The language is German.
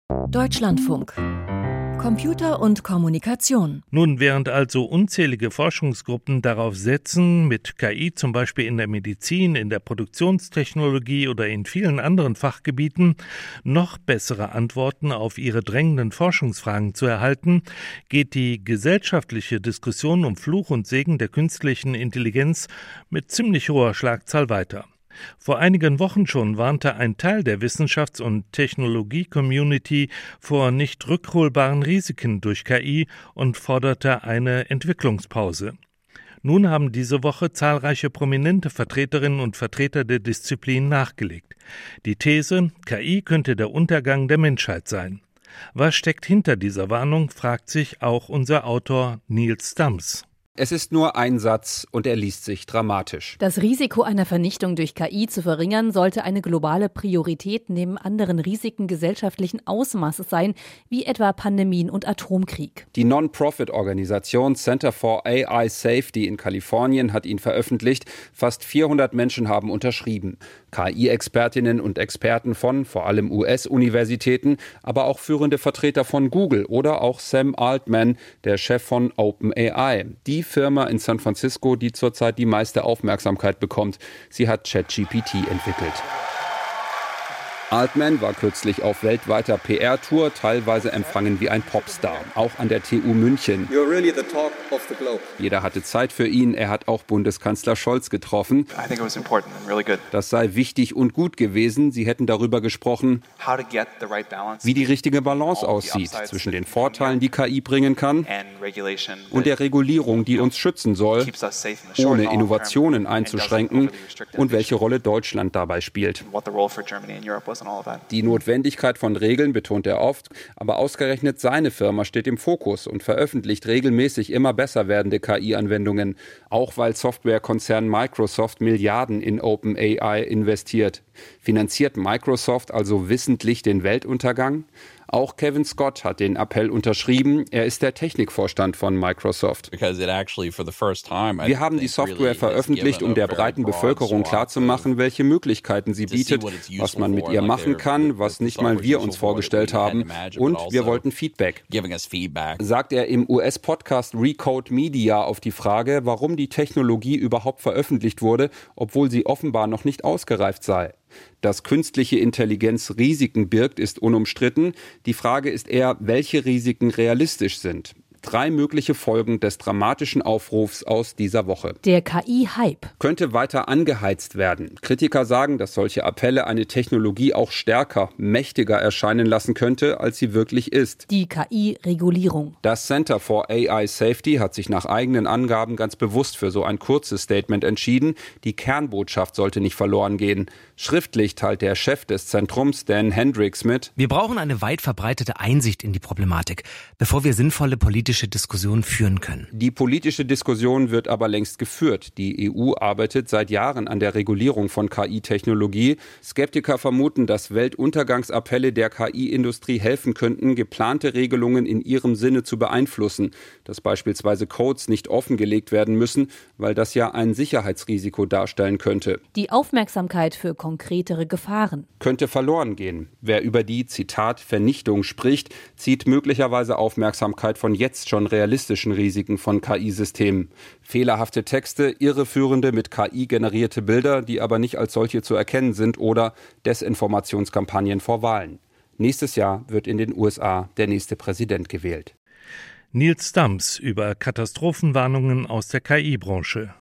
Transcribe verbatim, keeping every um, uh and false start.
Deutschlandfunk. Computer und Kommunikation. Nun, während also unzählige Forschungsgruppen darauf setzen, mit K I zum Beispiel in der Medizin, in der Produktionstechnologie oder in vielen anderen Fachgebieten noch bessere Antworten auf ihre drängenden Forschungsfragen zu erhalten, geht die gesellschaftliche Diskussion um Fluch und Segen der künstlichen Intelligenz mit ziemlich hoher Schlagzahl weiter. Vor einigen Wochen schon warnte ein Teil der Wissenschafts- und Technologie-Community vor nicht rückholbaren Risiken durch K I und forderte eine Entwicklungspause. Nun haben diese Woche zahlreiche prominente Vertreterinnen und Vertreter der Disziplin nachgelegt. Die These, K I könnte der Untergang der Menschheit sein. Was steckt hinter dieser Warnung, fragt sich auch unser Autor Niels Dams. Es ist nur ein Satz und er liest sich dramatisch. Das Risiko einer Vernichtung durch K I zu verringern, sollte eine globale Priorität neben anderen Risiken gesellschaftlichen Ausmaßes sein, wie etwa Pandemien und Atomkrieg. Die Non-Profit-Organisation Center for A I Safety in Kalifornien hat ihn veröffentlicht. Fast vierhundert Menschen haben unterschrieben. K I-Expertinnen und Experten von vor allem U S-Universitäten, aber auch führende Vertreter von Google oder auch Sam Altman, der Chef von OpenAI. Die Firma in San Francisco, die zurzeit die meiste Aufmerksamkeit bekommt. Sie hat ChatGPT entwickelt. Altman war kürzlich auf weltweiter P R-Tour, teilweise empfangen wie ein Popstar, auch an der T U München. You're really the talk of the globe. Jeder hatte Zeit für ihn, er hat auch Bundeskanzler Scholz getroffen. I think it was important and really good. Das sei wichtig und gut gewesen, sie hätten darüber gesprochen, How to get the right balance wie die richtige Balance aussieht zwischen den Vorteilen, die K I bringen kann, and regulation und der Regulierung, die uns schützen soll, keeps us safe in the short and ohne long Innovationen term and doesn't einzuschränken, overly restrict und welche innovation. Rolle Deutschland dabei spielt. What the role for Germany and Europe was in all of that. Die Notwendigkeit von Regeln betont er oft, aber ausgerechnet seine Firma steht im Fokus und veröffentlicht regelmäßig immer besser werdende K I-Anwendungen, auch weil Softwarekonzern Microsoft Milliarden in OpenAI investiert. Finanziert Microsoft also wissentlich den Weltuntergang? Auch Kevin Scott hat den Appell unterschrieben. Er ist der Technikvorstand von Microsoft. Wir haben die Software veröffentlicht, um der breiten Bevölkerung klarzumachen, welche Möglichkeiten sie bietet, was man mit ihr machen kann, was nicht mal wir uns vorgestellt haben. Und wir wollten Feedback. Sagt er im U S-Podcast Recode Media auf die Frage, warum die Technologie überhaupt veröffentlicht wurde, obwohl sie offenbar noch nicht ausgereift sei. Dass künstliche Intelligenz Risiken birgt, ist unumstritten. Die Frage ist eher, welche Risiken realistisch sind. Drei mögliche Folgen des dramatischen Aufrufs aus dieser Woche. Der K I-Hype könnte weiter angeheizt werden. Kritiker sagen, dass solche Appelle eine Technologie auch stärker, mächtiger erscheinen lassen könnte, als sie wirklich ist. Die K I-Regulierung. Das Center for A I Safety hat sich nach eigenen Angaben ganz bewusst für so ein kurzes Statement entschieden. Die Kernbotschaft sollte nicht verloren gehen. Schriftlich teilt der Chef des Zentrums, Dan Hendricks, mit: Wir brauchen eine weit verbreitete Einsicht in die Problematik, bevor wir sinnvolle politische Diskussion führen können. Die politische Diskussion wird aber längst geführt. Die E U arbeitet seit Jahren an der Regulierung von K I-Technologie. Skeptiker vermuten, dass Weltuntergangsappelle der K I-Industrie helfen könnten, geplante Regelungen in ihrem Sinne zu beeinflussen. Dass beispielsweise Codes nicht offengelegt werden müssen, weil das ja ein Sicherheitsrisiko darstellen könnte. Die Aufmerksamkeit für konkretere Gefahren könnte verloren gehen. Wer über die, Zitat, Vernichtung spricht, zieht möglicherweise Aufmerksamkeit von jetzt schon realistischen Risiken von K I-Systemen. Fehlerhafte Texte, irreführende mit K I generierte Bilder, die aber nicht als solche zu erkennen sind, oder Desinformationskampagnen vor Wahlen. Nächstes Jahr wird in den U S A der nächste Präsident gewählt. Niels Dams über Katastrophenwarnungen aus der K I-Branche.